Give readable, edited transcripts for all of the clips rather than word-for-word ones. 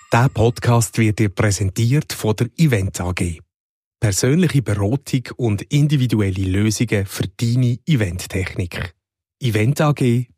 Dieser Podcast wird dir präsentiert von der Event AG. Persönliche Beratung und individuelle Lösungen für deine Eventtechnik. eventag.ch.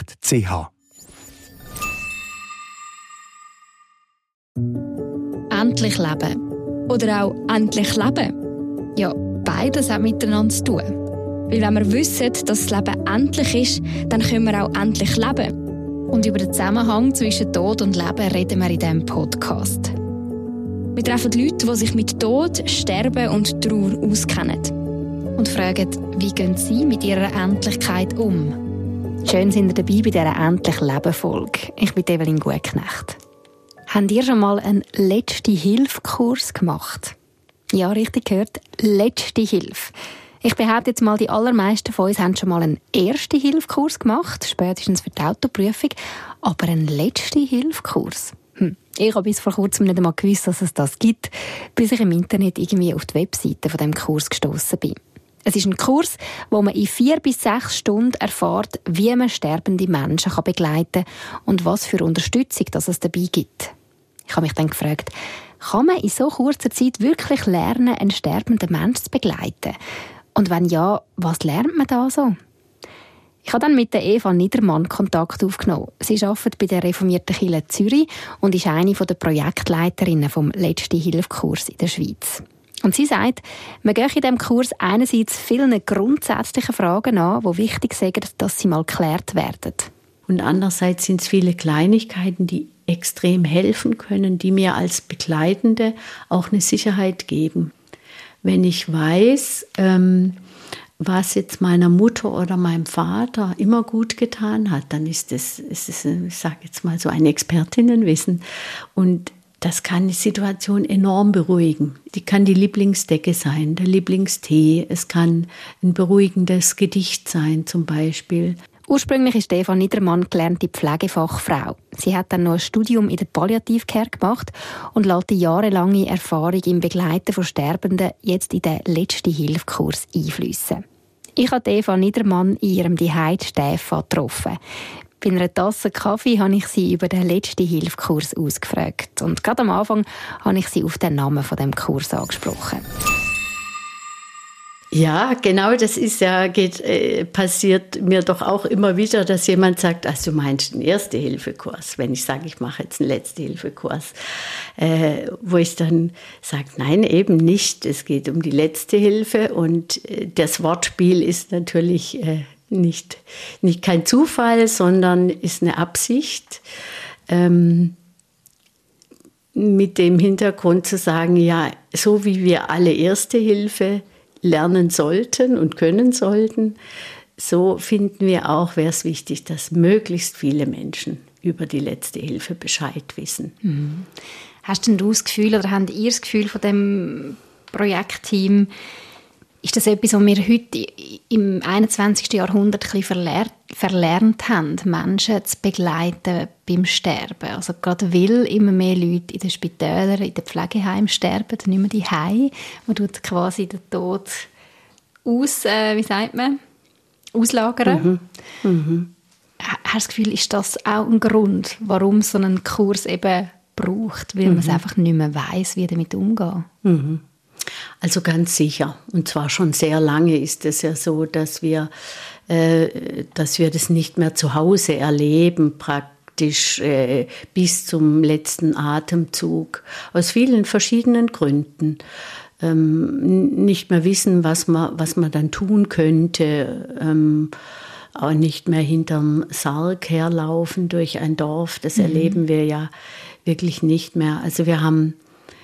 Endlich leben. Oder auch endlich leben. Ja, beides hat miteinander zu tun. Weil wenn wir wissen, dass das Leben endlich ist, dann können wir auch endlich leben. Und über den Zusammenhang zwischen Tod und Leben reden wir in diesem Podcast. Wir treffen Leute, die sich mit Tod, Sterben und Trauer auskennen. Und fragen, wie gehen sie mit ihrer Endlichkeit um? Schön sind ihr dabei bei dieser «Endlich-Leben»-Folge. Ich bin Evelyn Gutknecht. Habt ihr schon mal einen Letzte-Hilfe-Kurs gemacht? Ja, richtig gehört, Letzte Hilfe. Ich behaupte jetzt mal, die allermeisten von uns haben schon mal einen Erste-Hilfe-Kurs gemacht, spätestens für die Autoprüfung, aber einen Letzte-Hilfe-Kurs? Ich habe bis vor kurzem nicht einmal gewusst, dass es das gibt, bis ich im Internet irgendwie auf die Webseite von dem Kurs gestossen bin. Es ist ein Kurs, wo man in 4 bis 6 Stunden erfährt, wie man sterbende Menschen begleiten kann und was für Unterstützung das es dabei gibt. Ich habe mich dann gefragt, kann man in so kurzer Zeit wirklich lernen, einen sterbenden Menschen zu begleiten? Und wenn ja, was lernt man da so? Ich habe dann mit der Eva Niedermann Kontakt aufgenommen. Sie arbeitet bei der Reformierten Kirche Zürich und ist eine der Projektleiterinnen vom Letzte-Hilfe-Kurs in der Schweiz. Und sie sagt, man gehe in diesem Kurs einerseits vielen grundsätzlichen Fragen an, die wichtig sind, dass sie mal geklärt werden. Und andererseits sind es viele Kleinigkeiten, die extrem helfen können, die mir als Begleitende auch eine Sicherheit geben. Wenn ich weiß, was jetzt meiner Mutter oder meinem Vater immer gut getan hat, dann ist es, ich sage jetzt mal so ein Expertinnenwissen. Und das kann die Situation enorm beruhigen. Die kann die Lieblingsdecke sein, der Lieblingstee. Es kann ein beruhigendes Gedicht sein zum Beispiel. Ursprünglich ist Eva Niedermann gelernte Pflegefachfrau. Sie hat dann noch ein Studium in der Palliativcare gemacht und lässt die jahrelange Erfahrung im Begleiten von Sterbenden jetzt in den Letzte-Hilfe-Kurs einfliessen. Ich habe Eva Niedermann in ihrem Zuhause Stefan getroffen. Bei einer Tasse Kaffee habe ich sie über den Letzte-Hilfe-Kurs ausgefragt. Und gerade am Anfang habe ich sie auf den Namen von dem Kurs angesprochen. Ja, genau, das ist ja, passiert mir doch auch immer wieder, dass jemand sagt, ach, du meinst einen Erste-Hilfe-Kurs, wenn ich sage, ich mache jetzt einen Letzte-Hilfe-Kurs, wo ich dann sage, nein, eben nicht, es geht um die letzte Hilfe und das Wortspiel ist natürlich nicht kein Zufall, sondern ist eine Absicht, mit dem Hintergrund zu sagen, ja, so wie wir alle Erste Hilfe lernen sollten und können sollten, so finden wir auch, wäre es wichtig, dass möglichst viele Menschen über die Letzte Hilfe Bescheid wissen. Mhm. Hast denn du das Gefühl, oder habt ihr das Gefühl von dem Projektteam, ist das etwas, was wir heute im 21. Jahrhundert ein bisschen verlernt haben, Menschen zu begleiten beim Sterben? Also gerade weil immer mehr Leute in den Spitälern, in den Pflegeheimen sterben, nicht mehr die Heim. Man tut quasi den Tod auslagern. Hast du das Gefühl, ist das auch ein Grund, warum so einen Kurs eben braucht? Weil man es einfach nicht mehr weiss, wie damit umgehen? Also ganz sicher. Und zwar schon sehr lange ist es ja so, dass wir das nicht mehr zu Hause erleben, praktisch bis zum letzten Atemzug. Aus vielen verschiedenen Gründen. Nicht mehr wissen, was man dann tun könnte. Auch nicht mehr hinterm Sarg herlaufen durch ein Dorf. Das erleben wir ja wirklich nicht mehr. Also wir haben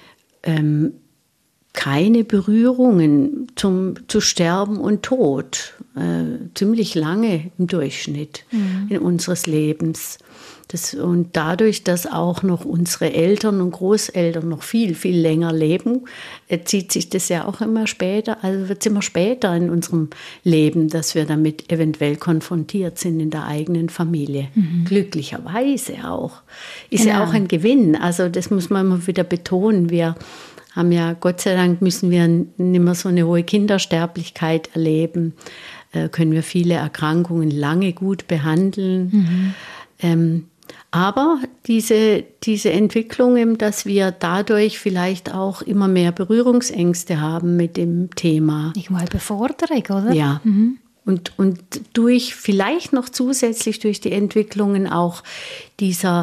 keine Berührungen zu Sterben und Tod. Ziemlich lange im Durchschnitt in unseres Lebens. Und dadurch, dass auch noch unsere Eltern und Großeltern noch viel, viel länger leben, zieht sich das ja auch immer später, also wird es immer später in unserem Leben, dass wir damit eventuell konfrontiert sind in der eigenen Familie. Glücklicherweise auch. Ist ja auch ein Gewinn. Also das muss man immer wieder betonen. Wir haben ja, Gott sei Dank, müssen wir nicht mehr so eine hohe Kindersterblichkeit erleben. Können wir viele Erkrankungen lange gut behandeln. Aber diese Entwicklung, dass wir dadurch vielleicht auch immer mehr Berührungsängste haben mit dem Thema. Irgendwo eine Beforderung, oder? Ja. Und durch vielleicht noch zusätzlich durch die Entwicklungen auch dieses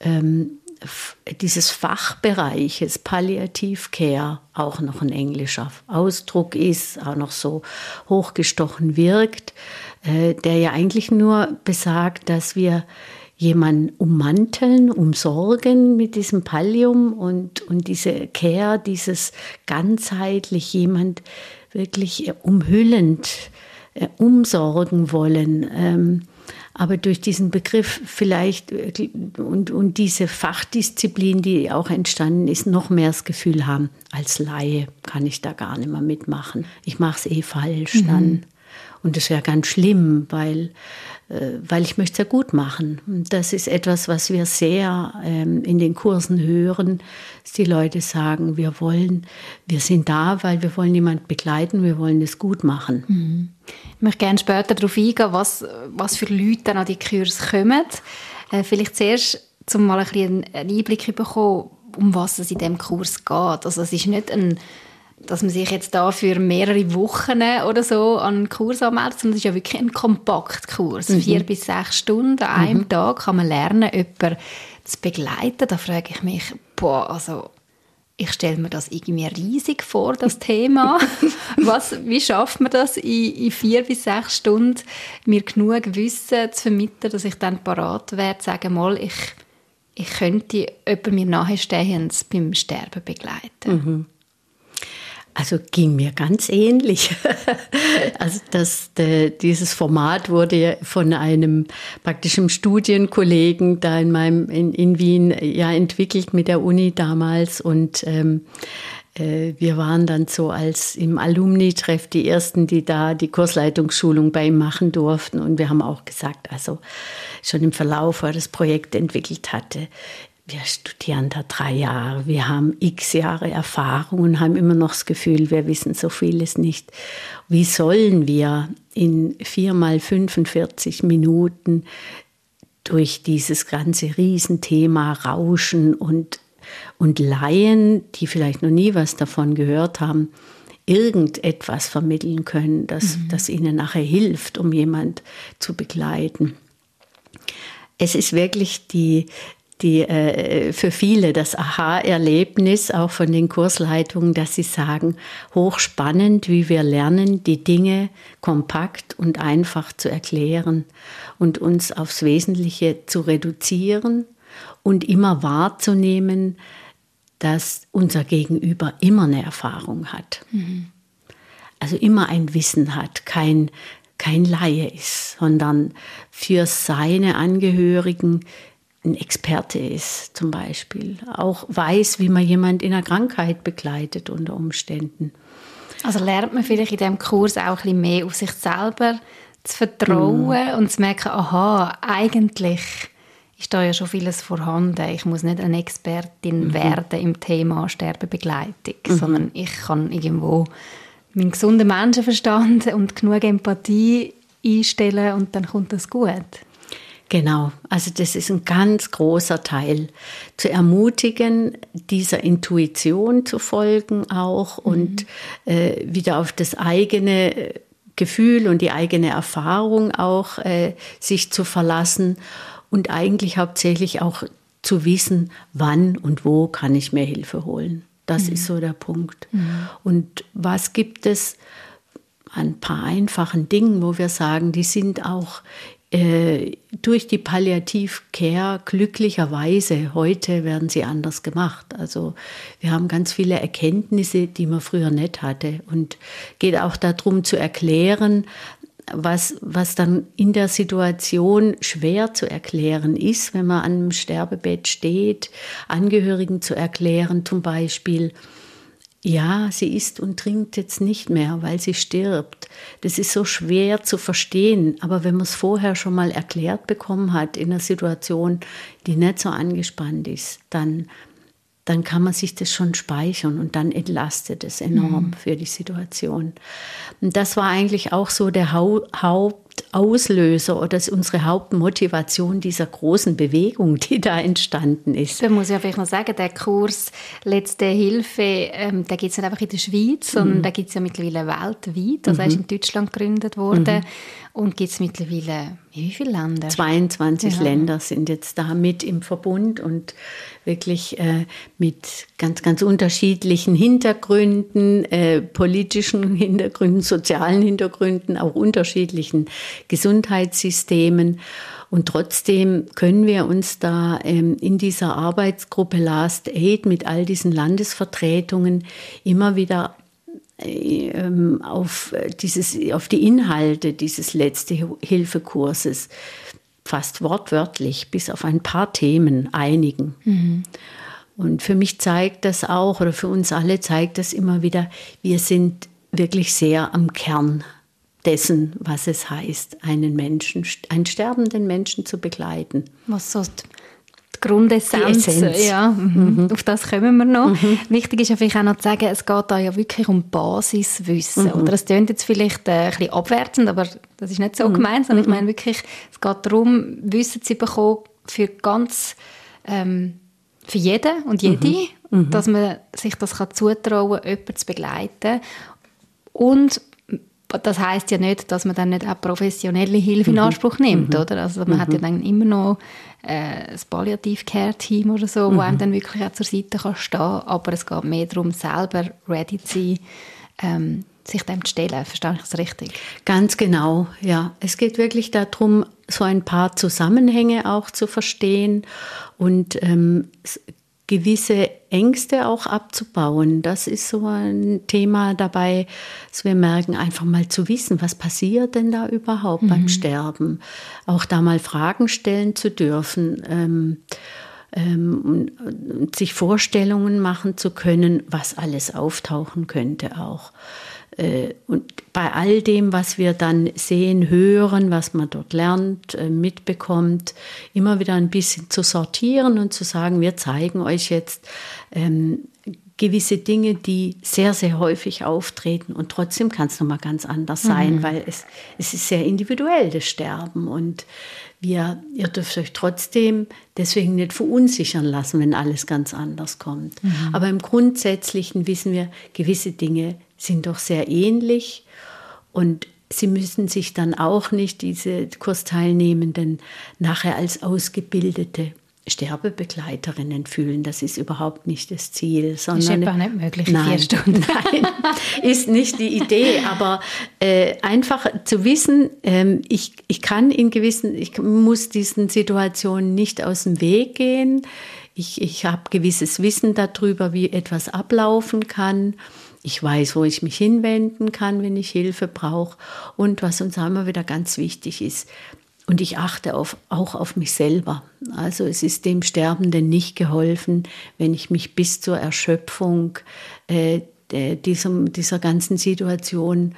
Fachbereiches Palliative Care, auch noch ein englischer Ausdruck ist, auch noch so hochgestochen wirkt, der ja eigentlich nur besagt, dass wir jemanden ummanteln, umsorgen mit diesem Pallium und diese Care, dieses ganzheitlich jemand wirklich umhüllend umsorgen wollen. Aber durch diesen Begriff vielleicht und diese Fachdisziplin, die auch entstanden ist, noch mehr das Gefühl haben, als Laie kann ich da gar nicht mehr mitmachen. Ich mache es falsch dann. Und das wäre ganz schlimm, weil ich möchte es ja gut machen. Und das ist etwas, was wir sehr in den Kursen hören, dass die Leute sagen, wir sind da, weil wir wollen jemanden begleiten, wir wollen es gut machen. Ich möchte gerne später darauf eingehen, was für Leute dann an die Kurse kommen. Vielleicht zuerst, um mal ein bisschen einen Einblick zu bekommen, um was es in diesem Kurs geht. Also es ist nicht dass man sich jetzt da für mehrere Wochen oder so an einen Kurs anmeldet, sondern es ist ja wirklich ein Kompaktkurs. 4 bis 6 Stunden an einem Tag kann man lernen, jemanden zu begleiten. Da frage ich mich, ich stelle mir das irgendwie riesig vor, das Thema. Wie schafft man das, in 4 bis 6 Stunden mir genug Wissen zu vermitteln, dass ich dann parat werde, sagen mal, ich könnte jemanden mir Nahestehendes beim Sterben begleiten. Also ging mir ganz ähnlich. Also dieses Format wurde von einem praktischen Studienkollegen da in Wien entwickelt mit der Uni damals und wir waren dann so als im Alumni-Treff die Ersten, die da die Kursleitungsschulung bei ihm machen durften und wir haben auch gesagt, also schon im Verlauf, wo er das Projekt entwickelt hatte, wir studieren da 3 Jahre, wir haben x Jahre Erfahrung und haben immer noch das Gefühl, wir wissen so vieles nicht. Wie sollen wir in 4 mal 45 Minuten durch dieses ganze Riesenthema rauschen und Laien, die vielleicht noch nie was davon gehört haben, irgendetwas vermitteln können, das ihnen nachher hilft, um jemand zu begleiten. Es ist wirklich für viele das Aha-Erlebnis, auch von den Kursleitungen, dass sie sagen, hochspannend, wie wir lernen, die Dinge kompakt und einfach zu erklären und uns aufs Wesentliche zu reduzieren und immer wahrzunehmen, dass unser Gegenüber immer eine Erfahrung hat. Also immer ein Wissen hat, kein Laie ist, sondern für seine Angehörigen ein Experte ist zum Beispiel, auch weiß, wie man jemanden in einer Krankheit begleitet unter Umständen. Also lernt man vielleicht in diesem Kurs auch ein bisschen mehr auf sich selber zu vertrauen und zu merken, aha, eigentlich ist da ja schon vieles vorhanden. Ich muss nicht eine Expertin werden im Thema Sterbebegleitung, sondern ich kann irgendwo meinen gesunden Menschenverstand und genug Empathie einstellen und dann kommt das gut. Genau, also das ist ein ganz großer Teil. Zu ermutigen, dieser Intuition zu folgen auch und wieder auf das eigene Gefühl und die eigene Erfahrung auch sich zu verlassen und eigentlich hauptsächlich auch zu wissen, wann und wo kann ich mir Hilfe holen. Das ist so der Punkt. Und was gibt es an ein paar einfachen Dingen, wo wir sagen, die sind auch durch die Palliative Care glücklicherweise, heute werden sie anders gemacht. Also wir haben ganz viele Erkenntnisse, die man früher nicht hatte. Und geht auch darum zu erklären, was dann in der Situation schwer zu erklären ist, wenn man an einem Sterbebett steht, Angehörigen zu erklären, zum Beispiel, ja, sie isst und trinkt jetzt nicht mehr, weil sie stirbt. Das ist so schwer zu verstehen. Aber wenn man es vorher schon mal erklärt bekommen hat, in einer Situation, die nicht so angespannt ist, dann kann man sich das schon speichern und dann entlastet es enorm für die Situation. Und das war eigentlich auch so der Hauptauslöser oder unsere Hauptmotivation dieser großen Bewegung, die da entstanden ist. Da muss ich vielleicht noch sagen, der Kurs «Letzte Hilfe», den gibt es nicht einfach in der Schweiz, sondern den gibt es ja mittlerweile weltweit. Also er ist in Deutschland gegründet worden und gibt es mittlerweile in wie viele Länder? 22 Länder sind jetzt da mit im Verbund und wirklich mit ganz, ganz unterschiedlichen Hintergründen, politischen Hintergründen, sozialen Hintergründen, auch unterschiedlichen Gesundheitssystemen. Und trotzdem können wir uns da in dieser Arbeitsgruppe Last Aid mit all diesen Landesvertretungen immer wieder auf die Inhalte dieses Letzte-Hilfe-Kurses fast wortwörtlich bis auf ein paar Themen einigen. Und für mich zeigt das auch, oder für uns alle zeigt das immer wieder, wir sind wirklich sehr am Kern dessen, was es heißt, einen sterbenden Menschen zu begleiten. Was so die Grundessenz. Die Essenz. Ja, auf das kommen wir noch. Wichtig ist ja vielleicht auch noch zu sagen, es geht da ja wirklich um Basiswissen. Oder es klingt jetzt vielleicht ein bisschen abwertend, aber das ist nicht so gemeint, sondern ich meine wirklich, es geht darum, Wissen zu bekommen für für jeden und jede, dass man sich das zutrauen kann, jemanden zu begleiten. Und das heisst ja nicht, dass man dann nicht auch professionelle Hilfe in Anspruch nimmt, oder? Also man hat ja dann immer noch ein Palliativ-Care-Team oder so, wo einem dann wirklich auch zur Seite kann stehen. Aber es geht mehr darum, selber ready zu sein, sich dem zu stellen. Verstehe ich das richtig? Ganz genau, ja. Es geht wirklich darum, so ein paar Zusammenhänge auch zu verstehen und gewisse Ängste auch abzubauen. Das ist so ein Thema dabei, dass wir merken, einfach mal zu wissen, was passiert denn da überhaupt beim Sterben. Auch da mal Fragen stellen zu dürfen und sich Vorstellungen machen zu können, was alles auftauchen könnte auch. Und bei all dem, was wir dann sehen, hören, was man dort lernt, mitbekommt, immer wieder ein bisschen zu sortieren und zu sagen, wir zeigen euch jetzt gewisse Dinge, die sehr, sehr häufig auftreten und trotzdem kann es nochmal ganz anders sein, weil es ist sehr individuell, das Sterben und ihr dürft euch trotzdem deswegen nicht verunsichern lassen, wenn alles ganz anders kommt. Aber im Grundsätzlichen wissen wir, gewisse Dinge sind doch sehr ähnlich und sie müssen sich dann auch nicht, diese Kursteilnehmenden, nachher als ausgebildete Sterbebegleiterinnen fühlen. Das ist überhaupt nicht das Ziel. Sondern, ist einfach nicht möglich in 4 Stunden. Nein, ist nicht die Idee, aber einfach zu wissen, ich muss diesen Situationen nicht aus dem Weg gehen. Ich habe gewisses Wissen darüber, wie etwas ablaufen kann. Ich weiß, wo ich mich hinwenden kann, wenn ich Hilfe brauche. Und was uns immer wieder ganz wichtig ist, und ich achte auch auf mich selber. Also es ist dem Sterbenden nicht geholfen, wenn ich mich bis zur Erschöpfung dieser ganzen Situation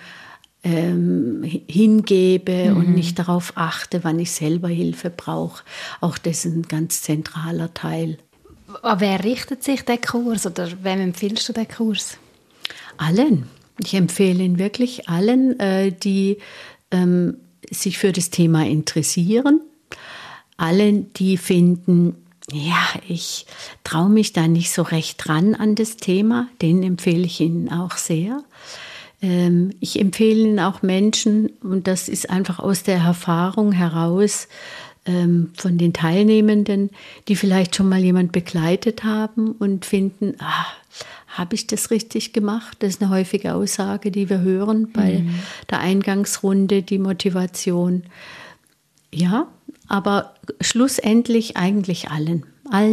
hingebe und nicht darauf achte, wann ich selber Hilfe brauche. Auch das ist ein ganz zentraler Teil. An wer richtet sich der Kurs oder wem empfiehlst du den Kurs? Allen. Ich empfehle ihn wirklich allen, die sich für das Thema interessieren. Allen, die finden, ja, ich traue mich da nicht so recht dran an das Thema, denen empfehle ich Ihnen auch sehr. Ich empfehle Ihnen auch Menschen, und das ist einfach aus der Erfahrung heraus von den Teilnehmenden, die vielleicht schon mal jemand begleitet haben und finden, habe ich das richtig gemacht? Das ist eine häufige Aussage, die wir hören bei der Eingangsrunde, die Motivation. Ja, aber schlussendlich eigentlich allen.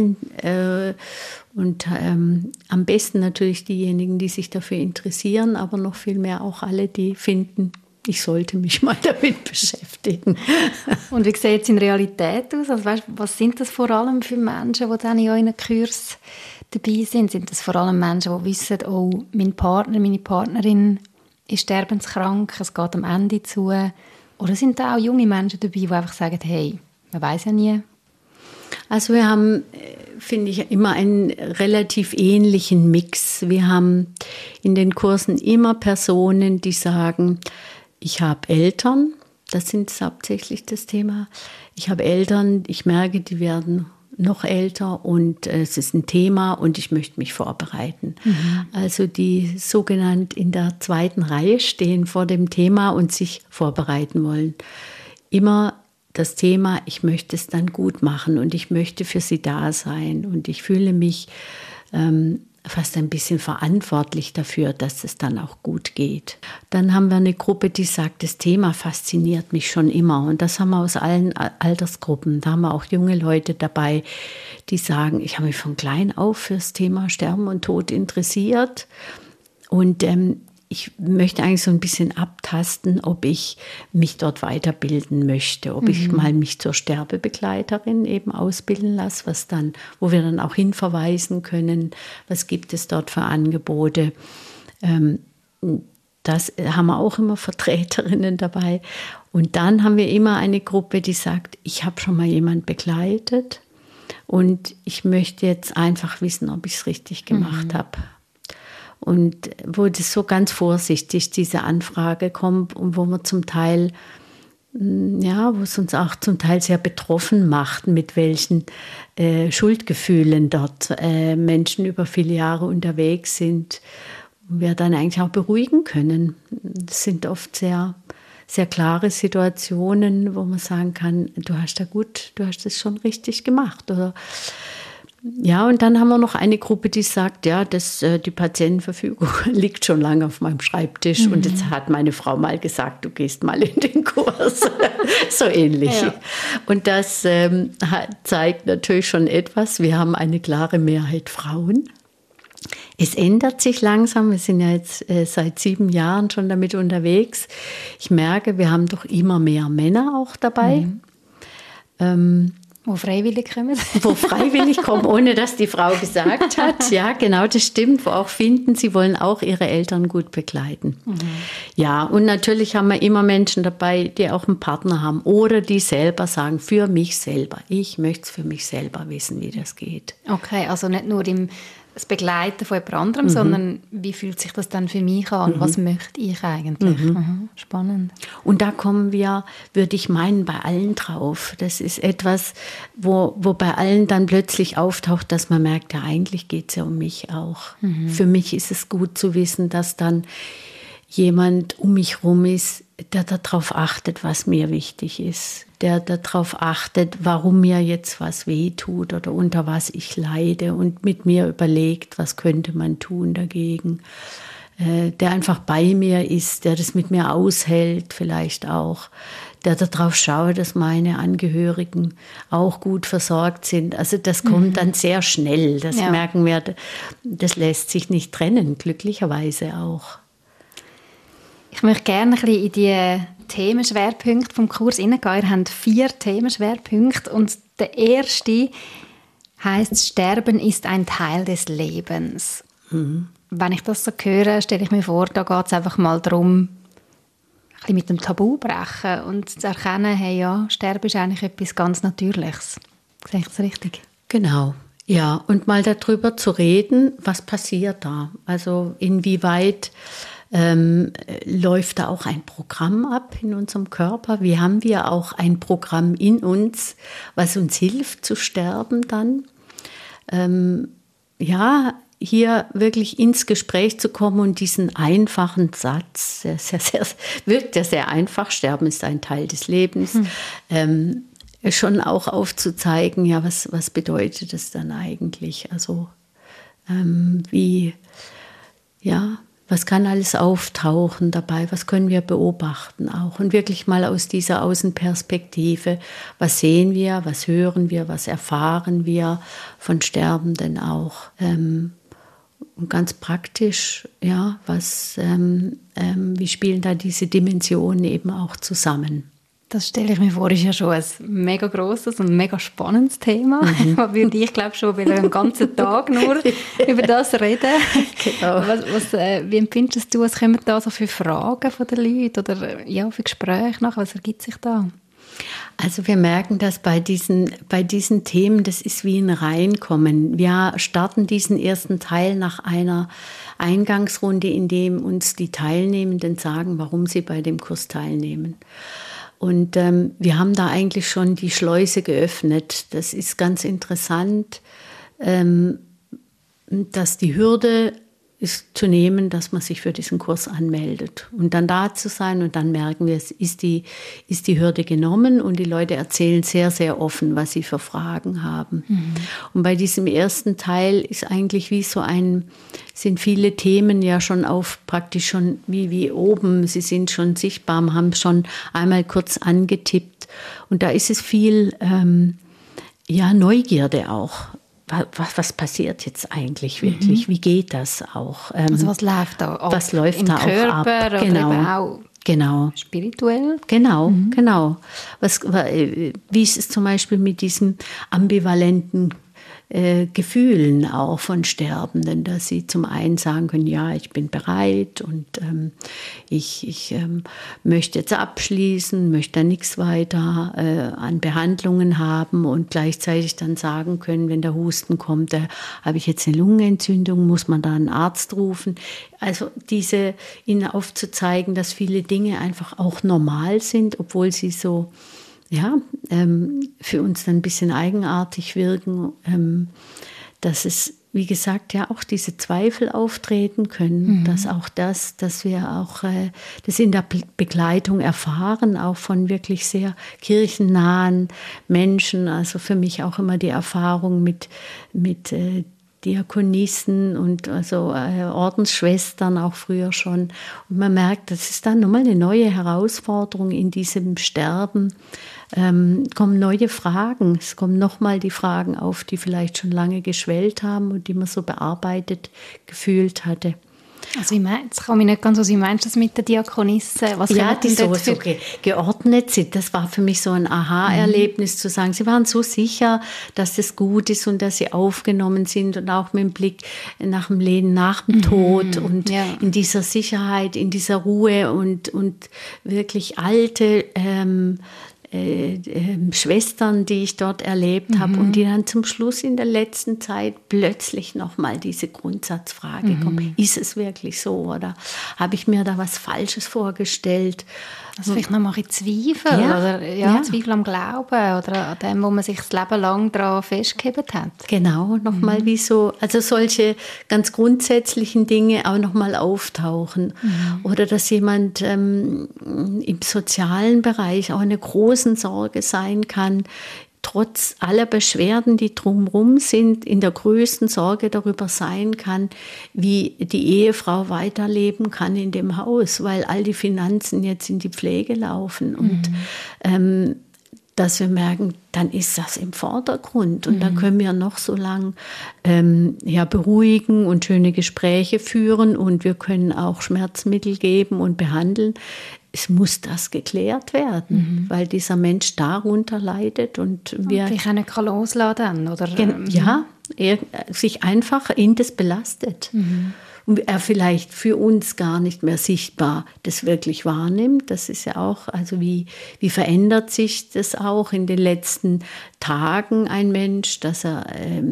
Und am besten natürlich diejenigen, die sich dafür interessieren, aber noch viel mehr auch alle, die finden, ich sollte mich mal damit beschäftigen. Und wie sieht es in Realität aus? Also weißt, was sind das vor allem für Menschen, die dann in euren Kurs dabei sind? Sind das vor allem Menschen, die wissen, oh, mein Partner, meine Partnerin ist sterbenskrank, es geht am Ende zu? Oder sind da auch junge Menschen dabei, die einfach sagen, hey, man weiß ja nie? Also wir haben, finde ich, immer einen relativ ähnlichen Mix. Wir haben in den Kursen immer Personen, die sagen, ich habe Eltern, das sind hauptsächlich das Thema. Ich habe Eltern, ich merke, die werden noch älter und es ist ein Thema und ich möchte mich vorbereiten. Also die sogenannt in der zweiten Reihe stehen vor dem Thema und sich vorbereiten wollen. Immer das Thema, ich möchte es dann gut machen und ich möchte für sie da sein und ich fühle mich fast ein bisschen verantwortlich dafür, dass es dann auch gut geht. Dann haben wir eine Gruppe, die sagt, das Thema fasziniert mich schon immer. Und das haben wir aus allen Altersgruppen. Da haben wir auch junge Leute dabei, die sagen, ich habe mich von klein auf für das Thema Sterben und Tod interessiert. Und ich möchte eigentlich so ein bisschen abtasten, ob ich mich dort weiterbilden möchte, ob ich mal mich zur Sterbebegleiterin eben ausbilden lasse, wo wir dann auch hinverweisen können, was gibt es dort für Angebote. Das haben wir auch immer Vertreterinnen dabei. Und dann haben wir immer eine Gruppe, die sagt, ich habe schon mal jemanden begleitet und ich möchte jetzt einfach wissen, ob ich es richtig gemacht habe. Und wo das so ganz vorsichtig, diese Anfrage kommt und wo man zum Teil, wo es uns auch zum Teil sehr betroffen macht, mit welchen Schuldgefühlen dort Menschen über viele Jahre unterwegs sind, und wir dann eigentlich auch beruhigen können. Das sind oft sehr, sehr klare Situationen, wo man sagen kann, du hast es schon richtig gemacht, oder ja, und dann haben wir noch eine Gruppe, die sagt, ja, die Patientenverfügung liegt schon lange auf meinem Schreibtisch und jetzt hat meine Frau mal gesagt, du gehst mal in den Kurs. So ähnlich. Ja. Und das zeigt natürlich schon etwas. Wir haben eine klare Mehrheit Frauen. Es ändert sich langsam. Wir sind ja jetzt seit 7 Jahren schon damit unterwegs. Ich merke, wir haben doch immer mehr Männer auch dabei. Wo freiwillig kommen. Wo freiwillig kommen, ohne dass die Frau gesagt hat. Ja, genau, das stimmt. Wo auch finden, sie wollen auch ihre Eltern gut begleiten. Ja, und natürlich haben wir immer Menschen dabei, die auch einen Partner haben oder die selber sagen, für mich selber. Ich möchte es für mich selber wissen, wie das geht. Okay, also nicht nur das Begleiten von jemand anderem, sondern wie fühlt sich das dann für mich an? Was möchte ich eigentlich? Spannend. Und da kommen wir, würde ich meinen, bei allen drauf. Das ist etwas, wo bei allen dann plötzlich auftaucht, dass man merkt, ja, eigentlich geht es ja um mich auch. Für mich ist es gut zu wissen, dass dann jemand um mich herum ist, der darauf achtet, was mir wichtig ist, der darauf achtet, warum mir jetzt was wehtut oder unter was ich leide und mit mir überlegt, was könnte man tun dagegen, der einfach bei mir ist, der das mit mir aushält vielleicht auch, der darauf schaut, dass meine Angehörigen auch gut versorgt sind. Also das kommt dann sehr schnell, das merken wir, das lässt sich nicht trennen, glücklicherweise auch. Ich möchte gerne ein bisschen in die Themenschwerpunkte vom Kurs hineingehen. Ihr habt 4 Themenschwerpunkte und der erste heisst, Sterben ist ein Teil des Lebens. Wenn ich das so höre, stelle ich mir vor, da geht es einfach mal darum, ein bisschen mit dem Tabu brechen und zu erkennen, hey, ja, Sterben ist eigentlich etwas ganz Natürliches. Sehe ich das richtig? Genau. Ja, und mal darüber zu reden, was passiert da? Also inwieweit läuft da auch ein Programm ab in unserem Körper? Wie haben wir auch ein Programm in uns, was uns hilft zu sterben dann? Hier wirklich ins Gespräch zu kommen und diesen einfachen Satz, wirkt ja sehr einfach, Sterben ist ein Teil des Lebens, schon auch aufzuzeigen, ja, was bedeutet es dann eigentlich? Also was kann alles auftauchen dabei? Was können wir beobachten auch? Und wirklich mal aus dieser Außenperspektive, was sehen wir, was hören wir, was erfahren wir von Sterbenden auch? Und ganz praktisch, ja, wie spielen da diese Dimensionen eben auch zusammen? Das stelle ich mir vor, ist ja schon ein mega grosses und mega spannendes Thema. Da würde ich, glaube schon einen ganzen Tag nur über das reden. Genau. Wie empfindest du, was kommen da so für Fragen von den Leuten oder ja, für Gespräche nachher? Was ergibt sich da? Also wir merken, dass bei diesen Themen, das ist wie ein Reinkommen. Wir starten diesen ersten Teil nach einer Eingangsrunde, in dem uns die Teilnehmenden sagen, warum sie bei dem Kurs teilnehmen. Und wir haben da eigentlich schon die Schleuse geöffnet. Das ist ganz interessant, dass die Hürde ist zu nehmen, dass man sich für diesen Kurs anmeldet und dann da zu sein und dann merken wir, es ist die Hürde genommen und die Leute erzählen sehr, sehr offen, was sie für Fragen haben. Und bei diesem ersten Teil ist eigentlich sind viele Themen ja schon praktisch schon wie oben, sie sind schon sichtbar, haben schon einmal kurz angetippt und da ist es viel, Neugierde auch. Was passiert jetzt eigentlich wirklich? Wie geht das auch? Also was läuft da ab? Was läuft im da Körper auch ab? Oder genau. eben auch genau. spirituell? Genau, genau. Wie ist es zum Beispiel mit diesen ambivalenten Gefühlen auch von Sterbenden, dass sie zum einen sagen können, ja, ich bin bereit und ich möchte jetzt abschließen, möchte da nichts weiter an Behandlungen haben und gleichzeitig dann sagen können, wenn der Husten kommt, da habe ich jetzt eine Lungenentzündung, muss man da einen Arzt rufen. Also ihnen aufzuzeigen, dass viele Dinge einfach auch normal sind, obwohl sie so für uns dann ein bisschen eigenartig wirken, dass es, wie gesagt, ja auch diese Zweifel auftreten können, dass wir auch das in der Begleitung erfahren, auch von wirklich sehr kirchennahen Menschen. Also für mich auch immer die Erfahrung mit Diakonissen und also Ordensschwestern auch früher schon. Und man merkt, das ist dann nochmal eine neue Herausforderung in diesem Sterben. Kommen neue Fragen. Es kommen nochmal die Fragen auf, die vielleicht schon lange geschwellt haben und die man so bearbeitet gefühlt hatte. Also jetzt kann ich nicht ganz, was du meinst, das mit den Diakonissen. Was die so geordnet sind. Das war für mich so ein Aha-Erlebnis, zu sagen, sie waren so sicher, dass das gut ist und dass sie aufgenommen sind und auch mit dem Blick nach dem Leben, nach dem Tod und in dieser Sicherheit, in dieser Ruhe und wirklich alte Schwestern, die ich dort erlebt habe und die dann zum Schluss in der letzten Zeit plötzlich nochmal diese Grundsatzfrage kommen. Ist es wirklich so oder habe ich mir da was Falsches vorgestellt? Also vielleicht nochmal in Zweifel oder Zweifel am Glauben oder an dem, wo man sich das Leben lang daran festgehalten hat. Genau, nochmal wie so, also solche ganz grundsätzlichen Dinge auch nochmal auftauchen. Oder dass jemand im sozialen Bereich auch eine große Sorge sein kann, trotz aller Beschwerden, die drumherum sind, in der größten Sorge darüber sein kann, wie die Ehefrau weiterleben kann in dem Haus, weil all die Finanzen jetzt in die Pflege laufen. Und dass wir merken, dann ist das im Vordergrund. Und dann können wir noch so lang beruhigen und schöne Gespräche führen und wir können auch Schmerzmittel geben und behandeln. Es muss das geklärt werden, weil dieser Mensch darunter leidet und wir sich auch nicht loslassen oder er sich einfach in das belastet und er vielleicht für uns gar nicht mehr sichtbar das wirklich wahrnimmt. Das ist ja auch, also wie verändert sich das auch in den letzten Tagen ein Mensch, dass er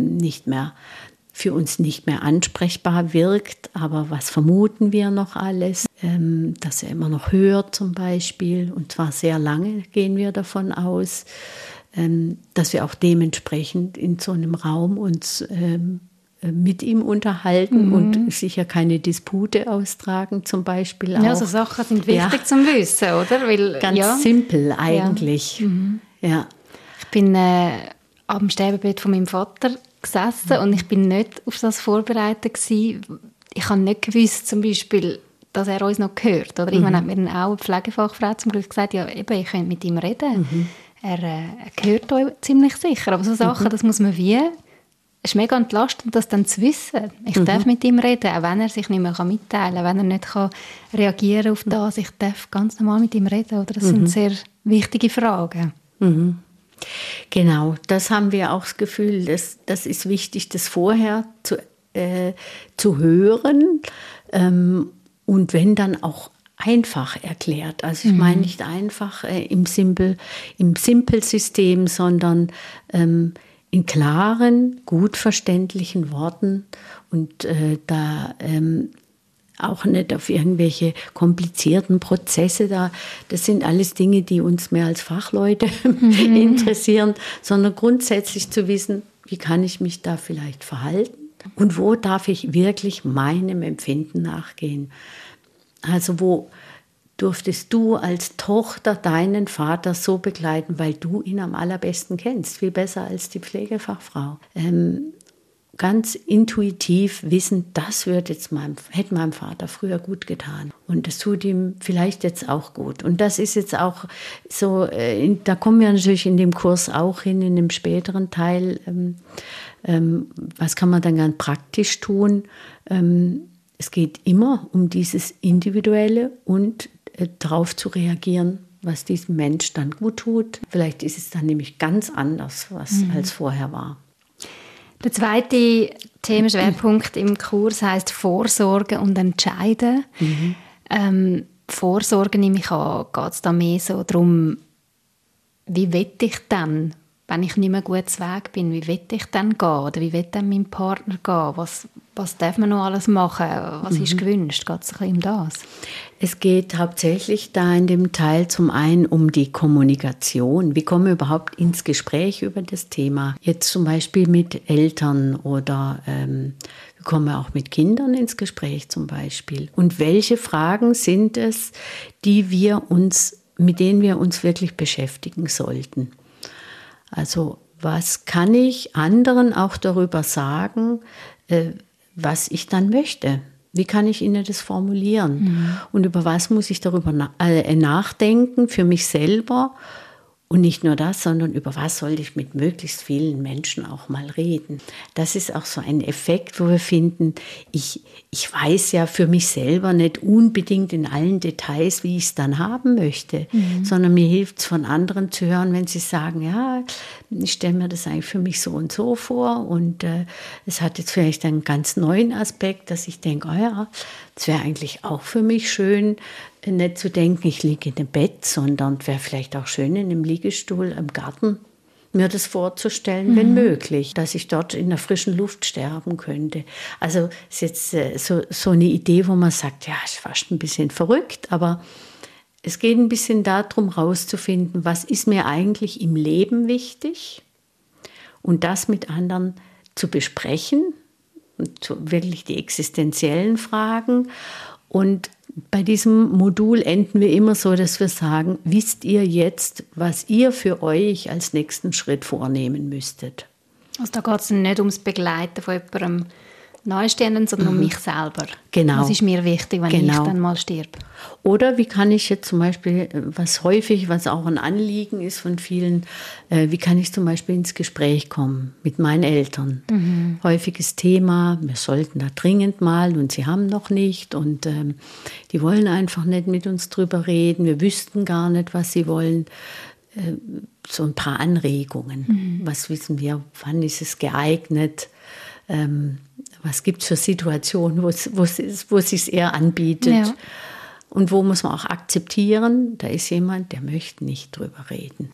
für uns nicht mehr ansprechbar wirkt, aber was vermuten wir noch alles? Dass er immer noch hört zum Beispiel, und zwar sehr lange gehen wir davon aus, dass wir auch dementsprechend in so einem Raum uns mit ihm unterhalten und sicher keine Dispute austragen zum Beispiel auch. Ja, so Sachen sind wichtig zum Wissen, oder? Weil, ganz simpel eigentlich. Ja. Ich bin am Sterbebett von meinem Vater gesessen und ich bin nicht auf das vorbereitet gewesen. Ich habe nicht gewusst, zum Beispiel, dass er uns noch hört. Oder irgendwann hat mir dann auch eine Pflegefachfrau zum Glück gesagt, ja, eben, ich könnte mit ihm reden. Er hört euch ziemlich sicher. Aber so Sachen, das muss man es ist mega entlastend, das dann zu wissen. Ich darf mit ihm reden, auch wenn er sich nicht mehr mitteilen kann, wenn er nicht reagieren auf das. Ich darf ganz normal mit ihm reden. Oder? Das sind sehr wichtige Fragen. Genau, das haben wir auch das Gefühl, das ist wichtig, das vorher zu hören und wenn dann auch einfach erklärt. Also ich meine nicht einfach im Simpelsystem, sondern in klaren, gut verständlichen Worten und da auch nicht auf irgendwelche komplizierten Prozesse da. Das sind alles Dinge, die uns mehr als Fachleute interessieren, sondern grundsätzlich zu wissen, wie kann ich mich da vielleicht verhalten und wo darf ich wirklich meinem Empfinden nachgehen. Also wo durftest du als Tochter deinen Vater so begleiten, weil du ihn am allerbesten kennst, viel besser als die Pflegefachfrau. Ganz intuitiv wissen, das hätte meinem Vater früher gut getan. Und das tut ihm vielleicht jetzt auch gut. Und das ist jetzt auch so, da kommen wir natürlich in dem Kurs auch hin, in dem späteren Teil. Was kann man dann ganz praktisch tun? Es geht immer um dieses Individuelle und darauf zu reagieren, was diesem Mensch dann gut tut. Vielleicht ist es dann nämlich ganz anders, als vorher war. Der zweite Themenschwerpunkt im Kurs heisst Vorsorge und Entscheiden. Vorsorge, nehme ich an, geht es da mehr so darum, wie will ich dann, wenn ich nicht mehr gut zu Weg bin, wie will ich dann gehen oder wie will dann mein Partner gehen? Was darf man noch alles machen? Was ist gewünscht? Geht es ein bisschen um das? Es geht hauptsächlich da in dem Teil zum einen um die Kommunikation. Wie kommen wir überhaupt ins Gespräch über das Thema? Jetzt zum Beispiel mit Eltern oder wie kommen wir auch mit Kindern ins Gespräch zum Beispiel? Und welche Fragen sind es, mit denen wir uns wirklich beschäftigen sollten? Also was kann ich anderen auch darüber sagen, was ich dann möchte? Wie kann ich ihnen das formulieren? Und über was muss ich darüber nachdenken für mich selber? Und nicht nur das, sondern über was soll ich mit möglichst vielen Menschen auch mal reden. Das ist auch so ein Effekt, wo wir finden, ich weiß ja für mich selber nicht unbedingt in allen Details, wie ich es dann haben möchte, sondern mir hilft es von anderen zu hören, wenn sie sagen, ja, ich stelle mir das eigentlich für mich so und so vor und es hat jetzt vielleicht einen ganz neuen Aspekt, dass ich denke, es wäre eigentlich auch für mich schön, nicht zu denken, ich liege in dem Bett, sondern wäre vielleicht auch schön in einem Liegestuhl im Garten, mir das vorzustellen, wenn möglich, dass ich dort in der frischen Luft sterben könnte. Also ist jetzt so eine Idee, wo man sagt, ja, ist fast ein bisschen verrückt, aber es geht ein bisschen darum, rauszufinden, was ist mir eigentlich im Leben wichtig und das mit anderen zu besprechen, wirklich die existenziellen Fragen. Und bei diesem Modul enden wir immer so, dass wir sagen, wisst ihr jetzt, was ihr für euch als nächsten Schritt vornehmen müsstet? Also da geht es nicht ums Begleiten von jemandem Neustehenden, sondern um mich selber. Genau. Was ist mir wichtig, wenn ich dann mal sterbe? Oder wie kann ich jetzt zum Beispiel, was auch ein Anliegen ist von vielen, wie kann ich zum Beispiel ins Gespräch kommen mit meinen Eltern? Häufiges Thema, wir sollten da dringend mal und sie haben noch nicht und die wollen einfach nicht mit uns drüber reden, wir wüssten gar nicht, was sie wollen. So ein paar Anregungen. Was wissen wir, wann ist es geeignet? Was gibt es für Situationen, wo es sich eher anbietet? Ja. Und wo muss man auch akzeptieren, da ist jemand, der möchte nicht drüber reden.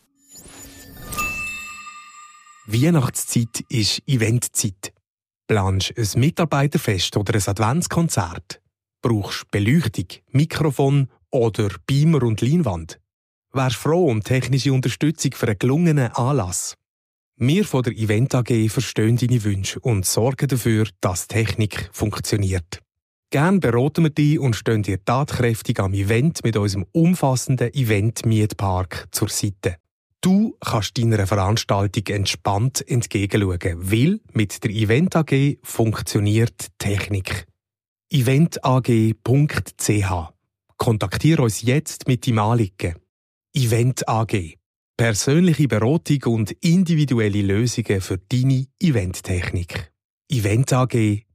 Weihnachtszeit ist Eventzeit. Planst du ein Mitarbeiterfest oder ein Adventskonzert? Brauchst du Beleuchtung, Mikrofon oder Beamer und Leinwand? Wärst froh um technische Unterstützung für einen gelungenen Anlass? Wir von der Event AG verstehen deine Wünsche und sorgen dafür, dass die Technik funktioniert. Gerne beraten wir dich und stehen dir tatkräftig am Event mit unserem umfassenden Event-Mietpark zur Seite. Du kannst deiner Veranstaltung entspannt entgegenschauen, weil mit der Event AG funktioniert Technik. eventag.ch. Kontaktiere uns jetzt mit deinem Anliegen. Event AG. Persönliche Beratung und individuelle Lösungen für deine Eventtechnik. eventag.ch.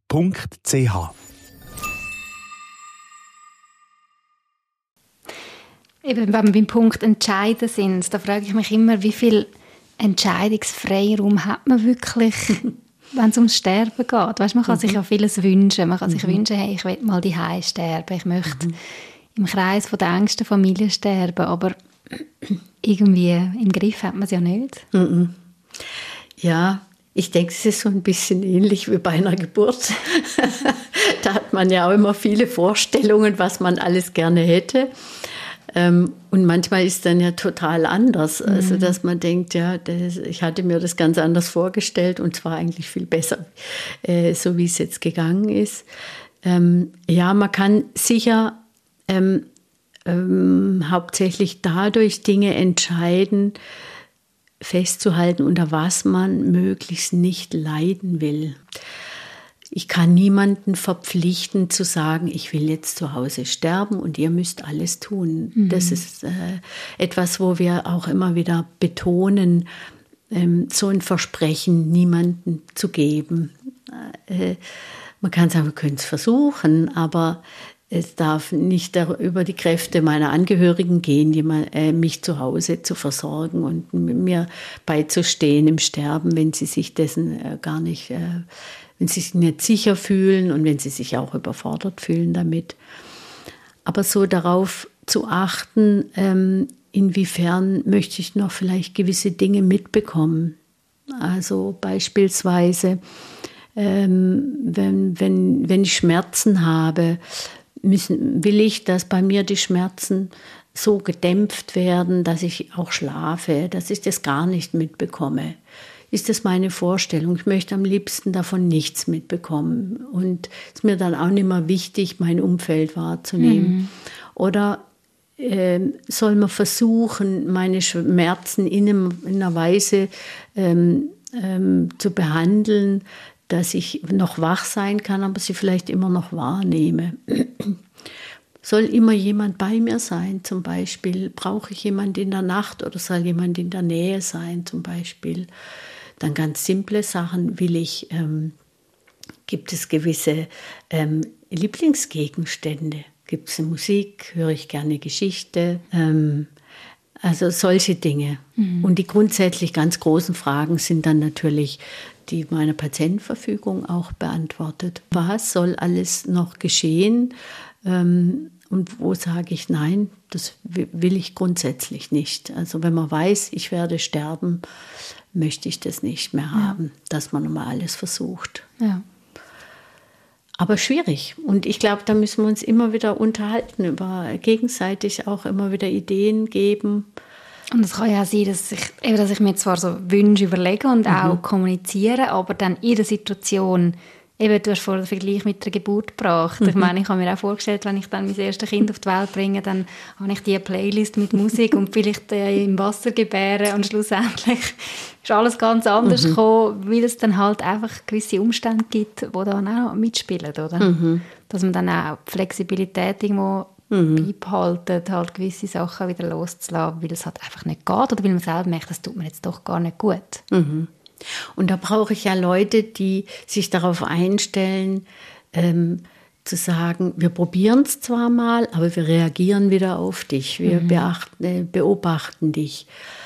Eben, wenn wir beim Punkt Entscheiden sind, da frage ich mich immer, wie viel Entscheidungsfreiraum hat man wirklich, wenn es ums Sterben geht. Weißt, man kann sich ja vieles wünschen. Man kann sich wünschen, hey, ich will mal daheim sterben, ich möchte im Kreis von der engsten Familie sterben, aber irgendwie im Griff hat man es ja nicht. Ja, Ich denke, es ist so ein bisschen ähnlich wie bei einer Geburt. Da hat man ja auch immer viele Vorstellungen, was man alles gerne hätte. Und manchmal ist dann ja total anders. Also, dass man denkt, ja, ich hatte mir das ganz anders vorgestellt und zwar eigentlich viel besser, so wie es jetzt gegangen ist. Ja, man kann sicher hauptsächlich dadurch Dinge entscheiden, festzuhalten, unter was man möglichst nicht leiden will. Ich kann niemanden verpflichten zu sagen, ich will jetzt zu Hause sterben und ihr müsst alles tun. Das ist etwas, wo wir auch immer wieder betonen, so ein Versprechen niemandem zu geben. Man kann sagen, wir können es versuchen, aber es darf nicht über die Kräfte meiner Angehörigen gehen, mich zu Hause zu versorgen und mir beizustehen im Sterben, wenn sie sich dessen gar nicht, wenn sie sich nicht sicher fühlen und wenn sie sich auch überfordert fühlen damit. Aber so darauf zu achten, inwiefern möchte ich noch vielleicht gewisse Dinge mitbekommen. Also beispielsweise, wenn ich Schmerzen habe, will ich, dass bei mir die Schmerzen so gedämpft werden, dass ich auch schlafe, dass ich das gar nicht mitbekomme. Ist das meine Vorstellung? Ich möchte am liebsten davon nichts mitbekommen. Und es ist mir dann auch nicht mehr wichtig, mein Umfeld wahrzunehmen. Oder soll man versuchen, meine Schmerzen in einer Weise zu behandeln, dass ich noch wach sein kann, aber sie vielleicht immer noch wahrnehme. Soll immer jemand bei mir sein, zum Beispiel? Brauche ich jemanden in der Nacht oder soll jemand in der Nähe sein, zum Beispiel? Dann ganz simple Sachen gibt es gewisse Lieblingsgegenstände? Gibt es Musik? Höre ich gerne Geschichte? Also solche Dinge. Und die grundsätzlich ganz großen Fragen sind dann natürlich die meiner Patientenverfügung auch beantwortet. Was soll alles noch geschehen? Und wo sage ich, nein, das will ich grundsätzlich nicht. Also wenn man weiß, ich werde sterben, möchte ich das nicht mehr haben, dass man mal alles versucht. Ja. Aber schwierig. Und ich glaube, da müssen wir uns immer wieder unterhalten, gegenseitig auch immer wieder Ideen geben. Und es kann ja auch sein, dass ich mir zwar so Wünsche überlege und auch kommuniziere, aber dann in der Situation, eben, du hast vorhin den Vergleich mit der Geburt gebracht. Ich meine, ich habe mir auch vorgestellt, wenn ich dann mein erstes Kind auf die Welt bringe, dann habe ich die Playlist mit Musik und vielleicht im Wasser gebären und schlussendlich ist alles ganz anders gekommen, weil es dann halt einfach gewisse Umstände gibt, die dann auch mitspielen, oder? Dass man dann auch die Flexibilität irgendwo beibehalten, halt gewisse Sachen wieder loszulassen, weil es halt einfach nicht geht oder weil man selber merkt, das tut mir jetzt doch gar nicht gut. Und da brauche ich ja Leute, die sich darauf einstellen, zu sagen, wir probieren es zwar mal, aber wir reagieren wieder auf dich, wir beobachten dich.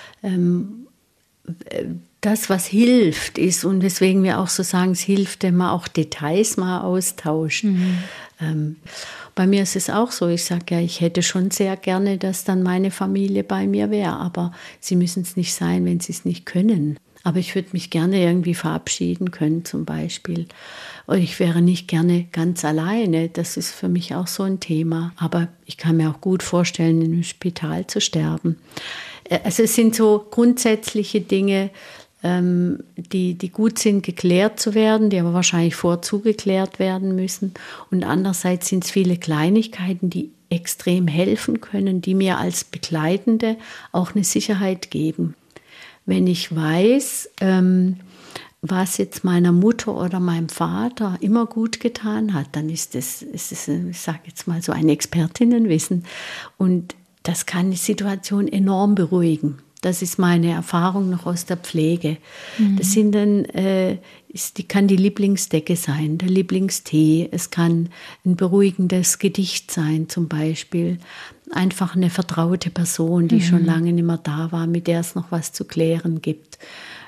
Das, was hilft, ist, und weswegen wir auch so sagen, es hilft, wenn man auch Details mal austauscht. Bei mir ist es auch so, ich sage ja, ich hätte schon sehr gerne, dass dann meine Familie bei mir wäre, aber sie müssen es nicht sein, wenn sie es nicht können. Aber ich würde mich gerne irgendwie verabschieden können zum Beispiel. Und ich wäre nicht gerne ganz alleine, das ist für mich auch so ein Thema. Aber ich kann mir auch gut vorstellen, in einem Spital zu sterben. Also es sind so grundsätzliche Dinge, die gut sind, geklärt zu werden, die aber wahrscheinlich vorzugeklärt werden müssen. Und andererseits sind es viele Kleinigkeiten, die extrem helfen können, die mir als Begleitende auch eine Sicherheit geben. Wenn ich weiß, was jetzt meiner Mutter oder meinem Vater immer gut getan hat, dann ist es, ich sage jetzt mal so ein Expertinnenwissen. Und das kann die Situation enorm beruhigen. Das ist meine Erfahrung noch aus der Pflege. Das sind dann, kann die Lieblingsdecke sein, der Lieblingstee. Es kann ein beruhigendes Gedicht sein zum Beispiel. Einfach eine vertraute Person, die schon lange nicht mehr da war, mit der es noch was zu klären gibt.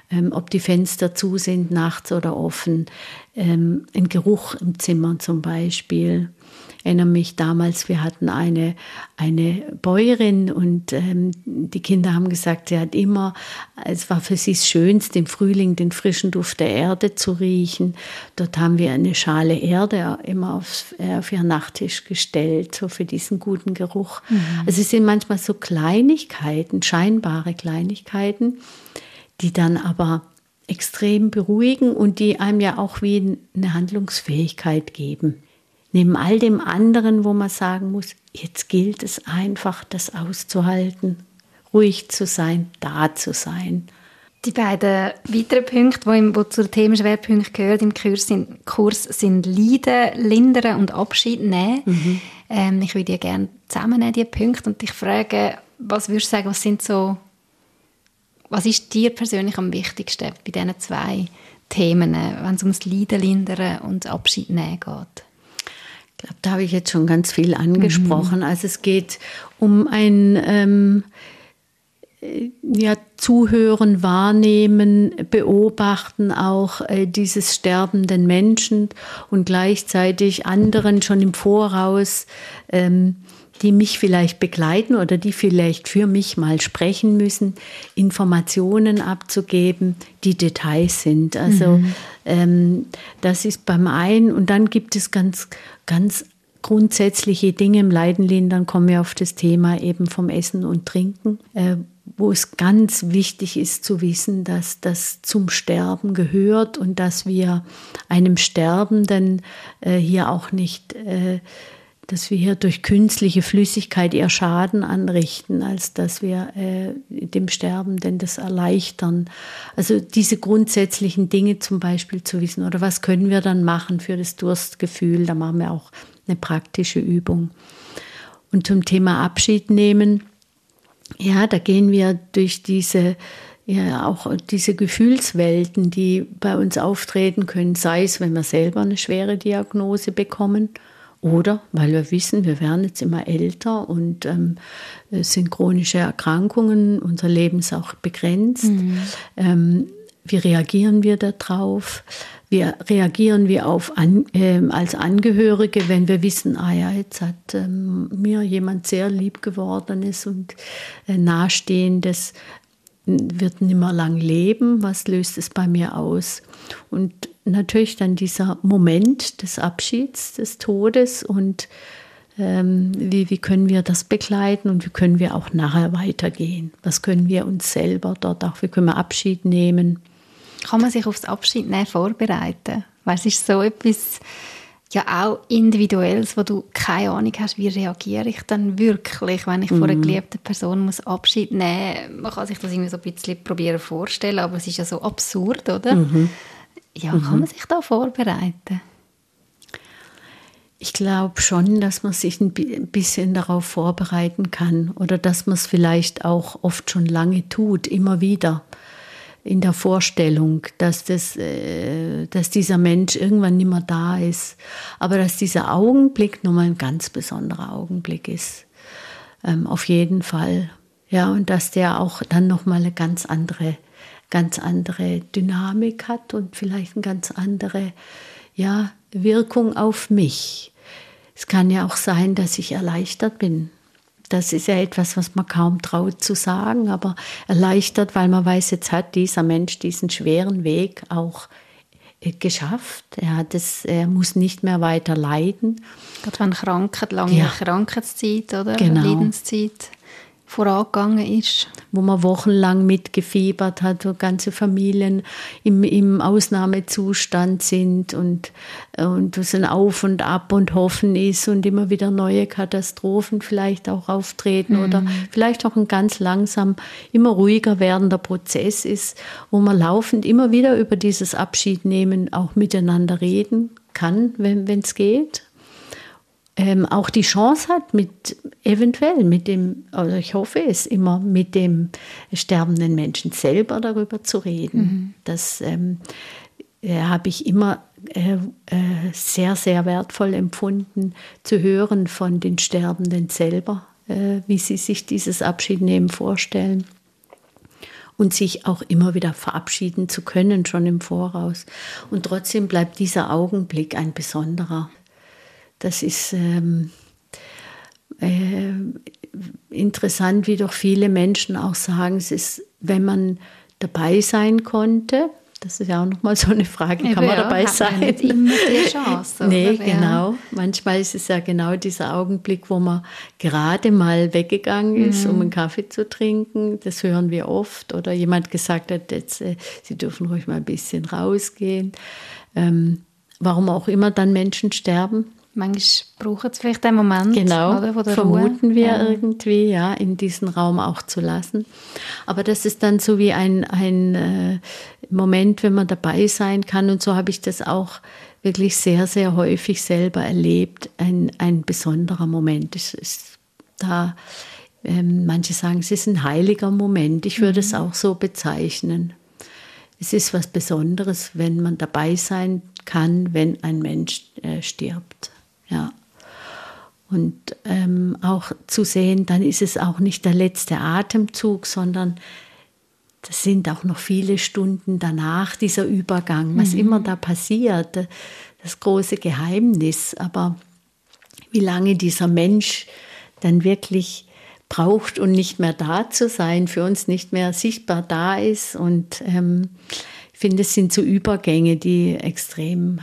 ob die Fenster zu sind, nachts oder offen, ein Geruch im Zimmer zum Beispiel. Ich erinnere mich damals, wir hatten eine Bäuerin und die Kinder haben gesagt, sie hat immer, es war für sie das Schönste, im Frühling den frischen Duft der Erde zu riechen. Dort haben wir eine Schale Erde immer auf ihren Nachttisch gestellt, so für diesen guten Geruch. Also es sind manchmal so Kleinigkeiten, scheinbare Kleinigkeiten, die dann aber extrem beruhigen und die einem ja auch wie eine Handlungsfähigkeit geben. Neben all dem anderen, wo man sagen muss, jetzt gilt es einfach, das auszuhalten, ruhig zu sein, da zu sein. Die beiden weiteren Punkte, die zu den Themenschwerpunkten gehören im Kurs sind Leiden, Lindern und Abschied nehmen. Ich würde die gerne zusammennehmen, diese Punkte, und dich fragen, was würdest du sagen, was ist dir persönlich am wichtigsten bei diesen zwei Themen, wenn es ums Leiden, Lindern und Abschied nehmen geht? Ich glaube, da habe ich jetzt schon ganz viel angesprochen. Also es geht um ein Zuhören, Wahrnehmen, Beobachten auch dieses sterbenden Menschen und gleichzeitig anderen schon im Voraus, die mich vielleicht begleiten oder die vielleicht für mich mal sprechen müssen, Informationen abzugeben, die Details sind. Also das ist beim einen, und dann gibt es ganz grundsätzliche Dinge im Leiden lindern, kommen wir auf das Thema eben vom Essen und Trinken, wo es ganz wichtig ist zu wissen, dass das zum Sterben gehört und dass wir einem Sterbenden hier auch nicht, dass wir hier durch künstliche Flüssigkeit eher Schaden anrichten, als dass wir dem Sterbenden das erleichtern. Also diese grundsätzlichen Dinge zum Beispiel zu wissen, oder was können wir dann machen für das Durstgefühl, da machen wir auch eine praktische Übung. Und zum Thema Abschied nehmen, ja, da gehen wir durch diese Gefühlswelten, die bei uns auftreten können, sei es, wenn wir selber eine schwere Diagnose bekommen oder weil wir wissen, wir werden jetzt immer älter und es sind chronische Erkrankungen, unser Leben ist auch begrenzt. Wie reagieren wir darauf? Wie reagieren wir als Angehörige, wenn wir wissen, jetzt hat mir jemand sehr lieb gewordenes und Nahestehendes wird nicht mehr lang leben, was löst es bei mir aus? Und natürlich dann dieser Moment des Abschieds, des Todes und wie können wir das begleiten und wie können wir auch nachher weitergehen? Was können wir uns selber dort auch, wie können wir Abschied nehmen? Kann man sich aufs Abschiednehmen vorbereiten? Weil es ist so etwas ja auch Individuelles, wo du keine Ahnung hast, wie reagiere ich dann wirklich, wenn ich von einer geliebten Person muss Abschied nehmen muss. Man kann sich das irgendwie so ein bisschen probieren vorstellen, aber es ist ja so absurd, oder? Ja, kann man sich da vorbereiten? Ich glaube schon, dass man sich ein bisschen darauf vorbereiten kann oder dass man es vielleicht auch oft schon lange tut, immer wieder. In der Vorstellung, dass dieser Mensch irgendwann nicht mehr da ist. Aber dass dieser Augenblick nochmal ein ganz besonderer Augenblick ist. Auf jeden Fall. Ja, und dass der auch dann nochmal eine ganz andere Dynamik hat und vielleicht eine ganz andere Wirkung auf mich. Es kann ja auch sein, dass ich erleichtert bin. Das ist ja etwas, was man kaum traut zu sagen, aber erleichtert, weil man weiß, jetzt hat dieser Mensch diesen schweren Weg auch geschafft. Er muss nicht mehr weiter leiden. Gerade wenn lange Krankheitszeit oder Leidenszeit vorangegangen ist. Wo man wochenlang mitgefiebert hat, wo ganze Familien im Ausnahmezustand sind und es ein Auf und Ab und Hoffen ist und immer wieder neue Katastrophen vielleicht auch auftreten oder vielleicht auch ein ganz langsam immer ruhiger werdender Prozess ist, wo man laufend immer wieder über dieses Abschiednehmen auch miteinander reden kann, wenn es geht. Auch die Chance hat, oder ich hoffe es, immer mit dem sterbenden Menschen selber darüber zu reden. Das habe ich immer sehr, sehr wertvoll empfunden, zu hören von den Sterbenden selber, wie sie sich dieses Abschiednehmen vorstellen. und sich auch immer wieder verabschieden zu können, schon im Voraus. Und trotzdem bleibt dieser Augenblick ein besonderer. Das ist interessant, wie doch viele Menschen auch sagen, es ist, wenn man dabei sein konnte, das ist ja auch nochmal so eine Frage, kann man dabei sein? Man nicht immer die Chance. Nee, oder? genau. Manchmal ist es ja genau dieser Augenblick, wo man gerade mal weggegangen ist, um einen Kaffee zu trinken. Das hören wir oft. Oder jemand gesagt hat, jetzt, Sie dürfen ruhig mal ein bisschen rausgehen. Warum auch immer dann Menschen sterben. Manchmal brauchen es vielleicht einen Moment, genau, oder, von der vermuten Ruhe. wir irgendwie, ja, in diesen Raum auch zu lassen. Aber das ist dann so wie ein Moment, wenn man dabei sein kann. Und so habe ich das auch wirklich sehr, sehr häufig selber erlebt. Ein besonderer Moment. Es ist da, manche sagen, es ist ein heiliger Moment. Ich würde es auch so bezeichnen. Es ist was Besonderes, wenn man dabei sein kann, wenn ein Mensch stirbt. Ja. Und auch zu sehen, dann ist es auch nicht der letzte Atemzug, sondern das sind auch noch viele Stunden danach, dieser Übergang, was immer da passiert, das große Geheimnis. Aber wie lange dieser Mensch dann wirklich braucht und nicht mehr da zu sein, für uns nicht mehr sichtbar da ist. Und ich finde, es sind so Übergänge, die extrem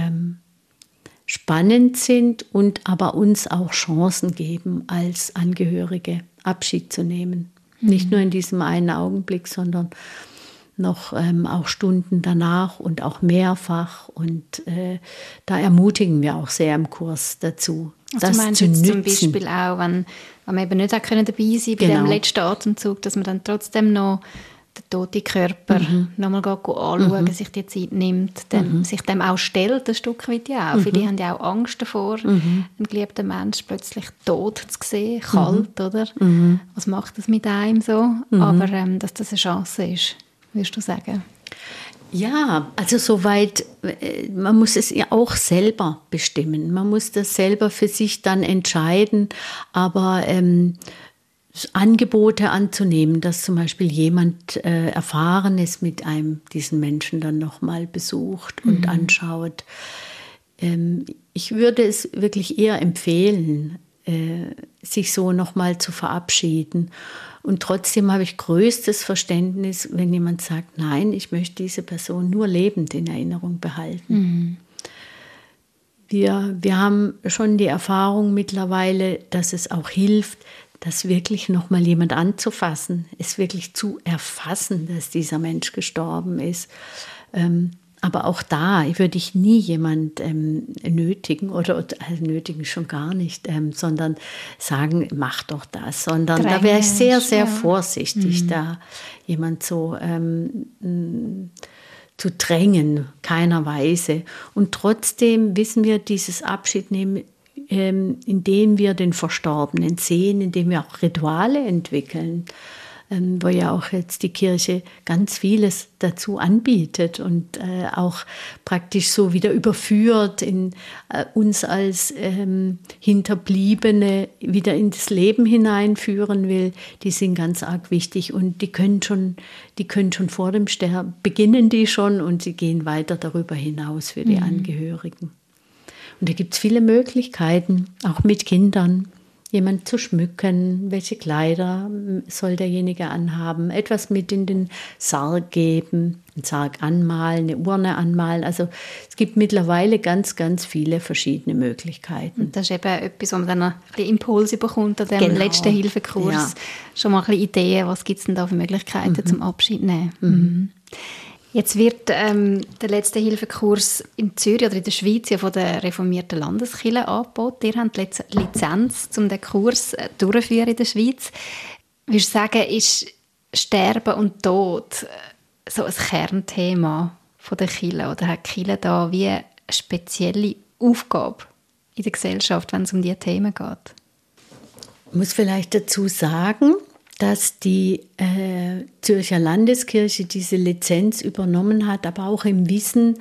spannend sind und aber uns auch Chancen geben, als Angehörige Abschied zu nehmen. Nicht nur in diesem einen Augenblick, sondern noch auch Stunden danach und auch mehrfach. Und da ermutigen wir auch sehr im Kurs dazu, also das du meinst zu jetzt nützen. zum Beispiel auch, wenn wir eben nicht auch dabei sein können bei dem letzten Atemzug, dass man dann trotzdem noch den toten Körper nochmal anschauen, sich die Zeit nimmt, sich dem auch stellt, ein Stück weit ja auch. Viele haben ja auch Angst davor, einen geliebten Menschen plötzlich tot zu sehen, kalt, oder? Was macht das mit einem so? Aber dass das eine Chance ist, würdest du sagen? Ja, also soweit, man muss es ja auch selber bestimmen. Man muss das selber für sich dann entscheiden, aber Angebote anzunehmen, dass zum Beispiel jemand Erfahrenes mit einem diesen Menschen dann nochmal besucht und anschaut. Ich würde es wirklich eher empfehlen, sich so nochmal zu verabschieden. Und trotzdem habe ich größtes Verständnis, wenn jemand sagt, nein, ich möchte diese Person nur lebend in Erinnerung behalten. Wir haben schon die Erfahrung mittlerweile, dass es auch hilft, das wirklich nochmal jemand anzufassen, es wirklich zu erfassen, dass dieser Mensch gestorben ist. Aber auch da würde ich nie jemand nötigen, oder nötigen schon gar nicht, sondern sagen, mach doch das. Sondern da wäre ich sehr, sehr vorsichtig, da jemand so zu drängen, keiner Weise. Und trotzdem wissen wir, dieses Abschiednehmen, indem wir den Verstorbenen sehen, indem wir auch Rituale entwickeln, wo ja auch jetzt die Kirche ganz vieles dazu anbietet und auch praktisch so wieder überführt, in uns als Hinterbliebene wieder ins Leben hineinführen will, die sind ganz arg wichtig und die können schon vor dem Sterben, beginnen die schon und sie gehen weiter darüber hinaus für die Angehörigen. Und da gibt es viele Möglichkeiten, auch mit Kindern, jemand zu schmücken, welche Kleider soll derjenige anhaben, etwas mit in den Sarg geben, einen Sarg anmalen, eine Urne anmalen. Also es gibt mittlerweile ganz, ganz viele verschiedene Möglichkeiten. Und das ist eben etwas, wo man dann ein bisschen Impulse bekommt an dem letzten Hilfekurs. Ja. Schon mal ein bisschen Ideen, was gibt es denn da für Möglichkeiten zum Abschied nehmen. Jetzt wird der letzte Hilfekurs in Zürich oder in der Schweiz ja von der reformierten Landeskirche angeboten. Ihr habt die Lizenz, um den Kurs durchzuführen in der Schweiz. Würdest du sagen, ist Sterben und Tod so ein Kernthema von der Kirche? Oder hat die Kirche da wie eine spezielle Aufgabe in der Gesellschaft, wenn es um diese Themen geht? Ich muss vielleicht dazu sagen, dass die Zürcher Landeskirche diese Lizenz übernommen hat, aber auch im Wissen,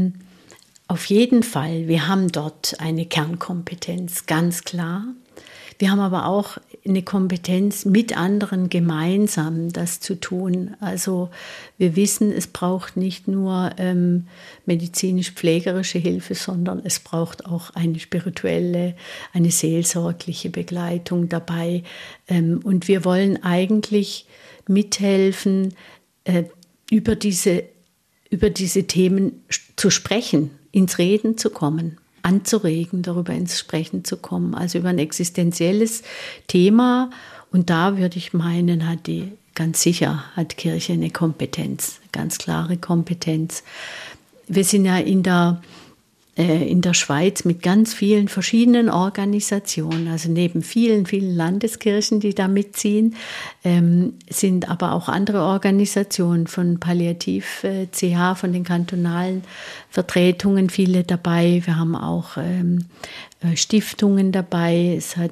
auf jeden Fall, wir haben dort eine Kernkompetenz, ganz klar. Wir haben aber auch eine Kompetenz, mit anderen gemeinsam das zu tun. Also wir wissen, es braucht nicht nur medizinisch-pflegerische Hilfe, sondern es braucht auch eine spirituelle, eine seelsorgliche Begleitung dabei. Und wir wollen eigentlich mithelfen, über diese Themen zu sprechen, ins Reden zu kommen, anzuregen, darüber ins Sprechen zu kommen. Also über ein existenzielles Thema. Und da würde ich meinen, hat Kirche eine Kompetenz, eine ganz klare Kompetenz. Wir sind ja in der Schweiz mit ganz vielen verschiedenen Organisationen, also neben vielen, vielen Landeskirchen, die da mitziehen, sind aber auch andere Organisationen von Palliativ CH, von den kantonalen Vertretungen viele dabei. Wir haben auch Stiftungen dabei, es hat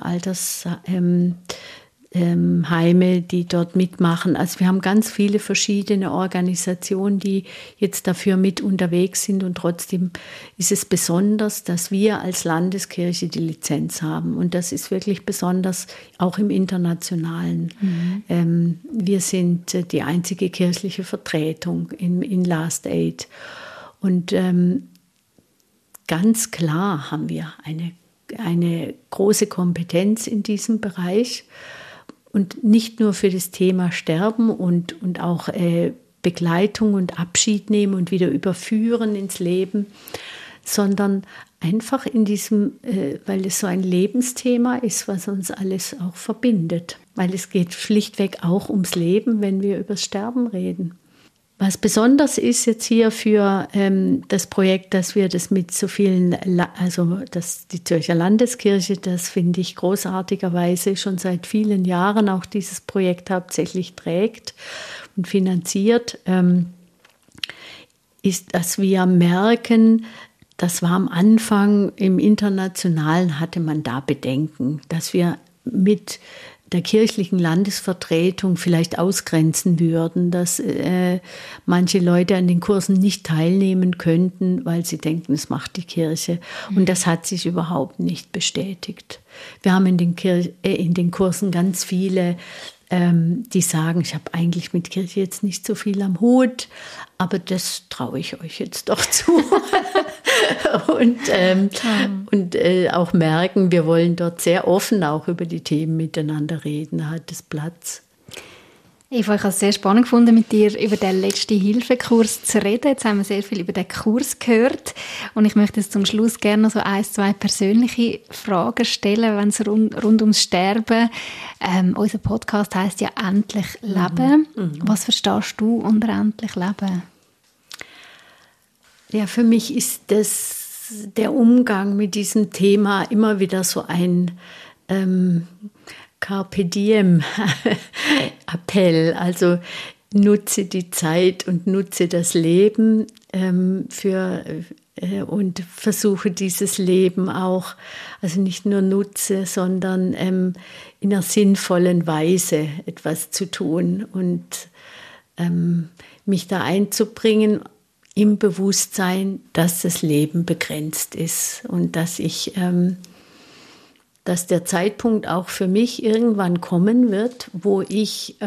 Heime, die dort mitmachen. Also wir haben ganz viele verschiedene Organisationen, die jetzt dafür mit unterwegs sind, und trotzdem ist es besonders, dass wir als Landeskirche die Lizenz haben, und das ist wirklich besonders auch im Internationalen. Wir sind die einzige kirchliche Vertretung in Last Aid, und ganz klar haben wir eine große Kompetenz in diesem Bereich. Und nicht nur für das Thema Sterben und auch Begleitung und Abschied nehmen und wieder überführen ins Leben, sondern einfach in diesem, weil es so ein Lebensthema ist, was uns alles auch verbindet. Weil es geht schlichtweg auch ums Leben, wenn wir über das Sterben reden. Was besonders ist jetzt hier für das Projekt, dass wir das mit so vielen, die Zürcher Landeskirche, das finde ich großartigerweise schon seit vielen Jahren auch dieses Projekt hauptsächlich trägt und finanziert, ist, dass wir merken, das war am Anfang im Internationalen, hatte man da Bedenken, dass wir mit der kirchlichen Landesvertretung vielleicht ausgrenzen würden, dass manche Leute an den Kursen nicht teilnehmen könnten, weil sie denken, es macht die Kirche. Und das hat sich überhaupt nicht bestätigt. Wir haben in den Kursen ganz viele, die sagen, ich habe eigentlich mit Kirche jetzt nicht so viel am Hut, aber das traue ich euch jetzt doch zu. und auch merken, wir wollen dort sehr offen auch über die Themen miteinander reden, hat es Platz. Eva, ich habe es sehr spannend gefunden, mit dir über den letzten Hilfekurs zu reden. Jetzt haben wir sehr viel über den Kurs gehört. Und ich möchte jetzt zum Schluss gerne noch so 1-2 persönliche Fragen stellen, wenn es rund ums Sterben. Unser Podcast heisst ja «Endlich leben». Was verstehst du unter «Endlich leben»? Ja, für mich ist der Umgang mit diesem Thema immer wieder so ein Carpe Diem Appell. Also nutze die Zeit und nutze das Leben und versuche dieses Leben auch, also nicht nur nutze, sondern in einer sinnvollen Weise etwas zu tun und mich da einzubringen, im Bewusstsein, dass das Leben begrenzt ist und dass der Zeitpunkt auch für mich irgendwann kommen wird, wo ich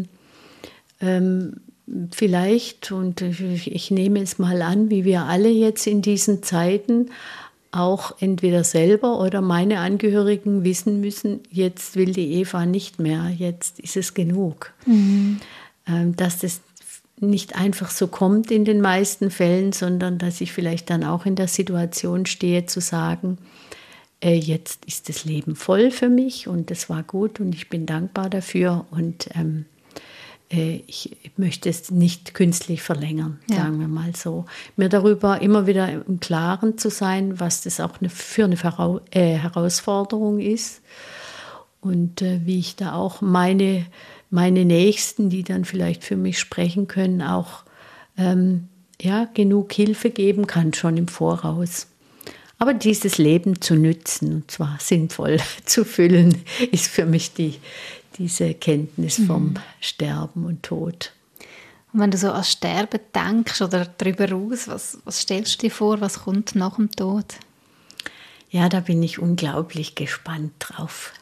vielleicht, und ich nehme es mal an, wie wir alle jetzt in diesen Zeiten auch entweder selber oder meine Angehörigen wissen müssen, jetzt will die Eva nicht mehr, jetzt ist es genug. Dass das nicht einfach so kommt in den meisten Fällen, sondern dass ich vielleicht dann auch in der Situation stehe, zu sagen, jetzt ist das Leben voll für mich und es war gut und ich bin dankbar dafür und ich möchte es nicht künstlich verlängern, sagen wir mal so. Mir darüber immer wieder im Klaren zu sein, was das auch für eine Herausforderung ist und wie ich da auch meine Nächsten, die dann vielleicht für mich sprechen können, auch genug Hilfe geben kann, schon im Voraus. Aber dieses Leben zu nützen, und zwar sinnvoll zu füllen, ist für mich diese Kenntnis vom Sterben und Tod. Und wenn du so an Sterben denkst oder darüber aus, was stellst du dir vor, was kommt nach dem Tod? Ja, da bin ich unglaublich gespannt drauf.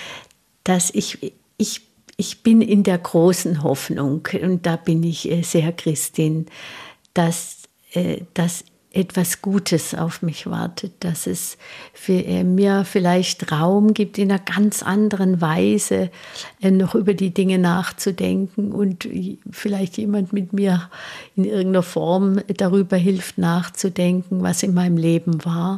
Ich bin in der großen Hoffnung, und da bin ich sehr Christin, dass etwas Gutes auf mich wartet, dass es mir vielleicht Raum gibt, in einer ganz anderen Weise noch über die Dinge nachzudenken und vielleicht jemand mit mir in irgendeiner Form darüber hilft nachzudenken, was in meinem Leben war.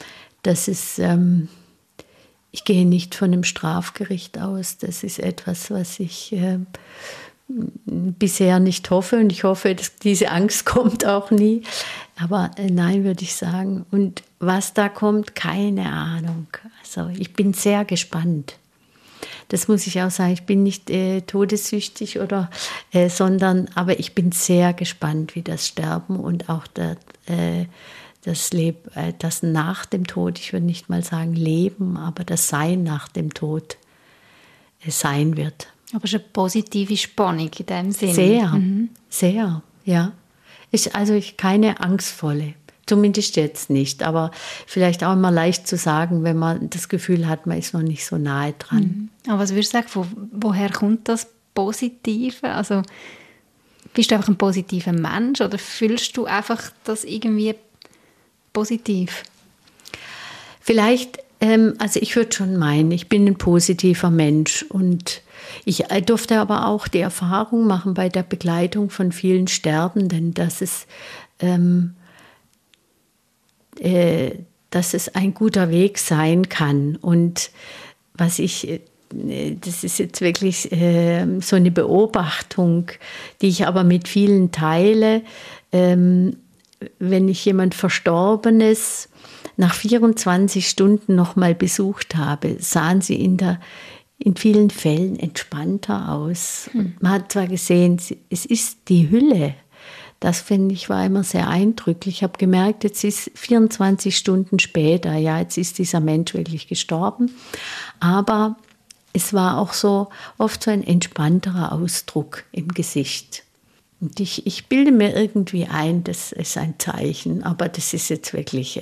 Ich gehe nicht von einem Strafgericht aus. Das ist etwas, was ich bisher nicht hoffe. Und ich hoffe, dass diese Angst kommt auch nie. Aber nein, würde ich sagen. Und was da kommt, keine Ahnung. Also ich bin sehr gespannt. Das muss ich auch sagen. Ich bin nicht todessüchtig aber ich bin sehr gespannt, wie das Sterben und auch das nach dem Tod, ich würde nicht mal sagen Leben, aber das Sein nach dem Tod sein wird. Aber es ist eine positive Spannung in dem Sinne. Sehr, sehr, ja. Keine angstvolle, zumindest jetzt nicht, aber vielleicht auch immer leicht zu sagen, wenn man das Gefühl hat, man ist noch nicht so nahe dran. Aber was würdest du sagen, woher kommt das Positive? Also bist du einfach ein positiver Mensch oder fühlst du einfach das irgendwie positiv? Vielleicht, ich würde schon meinen, ich bin ein positiver Mensch und ich durfte aber auch die Erfahrung machen bei der Begleitung von vielen Sterbenden, dass es ein guter Weg sein kann. Und das ist jetzt wirklich so eine Beobachtung, die ich aber mit vielen teile, wenn ich jemand Verstorbenes nach 24 Stunden noch mal besucht habe, sahen sie in vielen Fällen entspannter aus. Man hat zwar gesehen, es ist die Hülle. Das, finde ich, war immer sehr eindrücklich. Ich habe gemerkt, jetzt ist 24 Stunden später, ja, jetzt ist dieser Mensch wirklich gestorben. Aber es war auch oft so ein entspannterer Ausdruck im Gesicht. Und ich bilde mir irgendwie ein, das ist ein Zeichen, aber das ist jetzt wirklich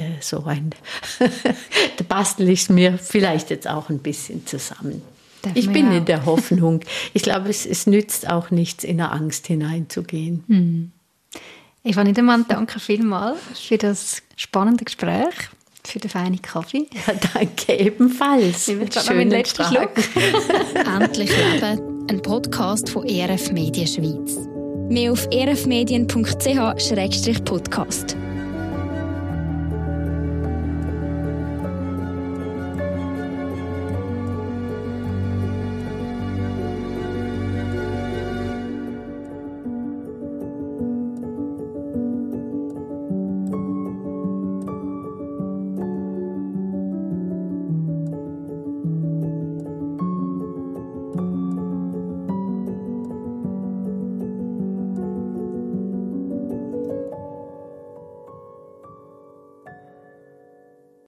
da bastel ich mir vielleicht jetzt auch ein bisschen zusammen. Ich bin in der Hoffnung. Ich glaube, es nützt auch nichts, in eine Angst hineinzugehen. Eva Niedermann, danke vielmals für das spannende Gespräch, für den feinen Kaffee. Ja, danke ebenfalls. Ich wünsche noch meinen letzten Schluck. Endlich Leben, ein Podcast von ERF Medien Schweiz. Mehr auf erfmedien.ch/podcast.